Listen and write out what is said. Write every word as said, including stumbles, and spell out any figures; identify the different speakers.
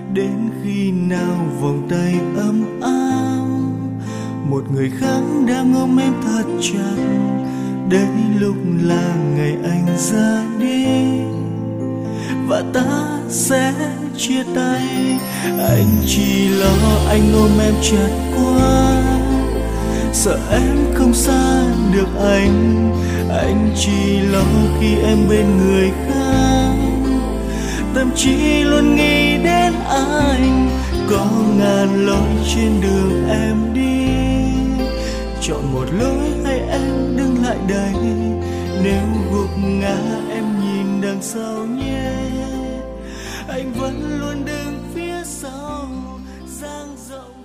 Speaker 1: Đến khi nào vòng tay ấm áp, một người khác đang ôm em thật chặt. Đến lúc là ngày anh ra đi và ta sẽ chia tay. Anh chỉ lo anh ôm em chặt quá, sợ em không xa được anh. Anh chỉ lo khi em bên người khác, tâm trí luôn nghĩ đến anh. Có ngàn lối trên đường em đi, chọn một lối hay em đứng lại đây. Nếu gục ngã em nhìn đằng sau nhé, anh vẫn luôn đứng phía sau dang rộng.